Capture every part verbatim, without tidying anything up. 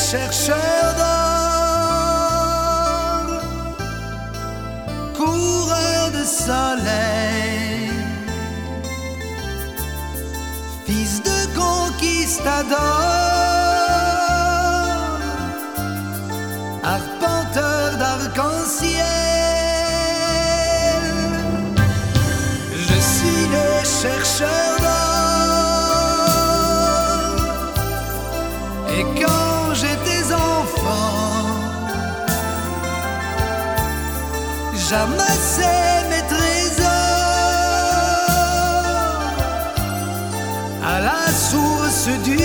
chercheur d'or, coureur de soleil, fils de conquistador, arpenteur d'arc-en-ciel. Je suis le chercheur d'or, et quand j'étais enfant, j'amassais mes trésors à la source du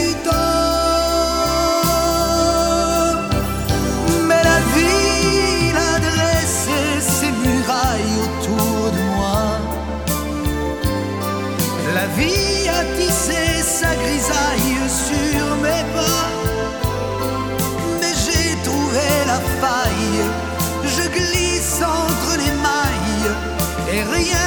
temps. Mais la ville a dressé ses murailles autour de moi. La vie a tissé sa grisaille sur mes pas. Mais j'ai trouvé la faille, je glisse entre les mailles et rien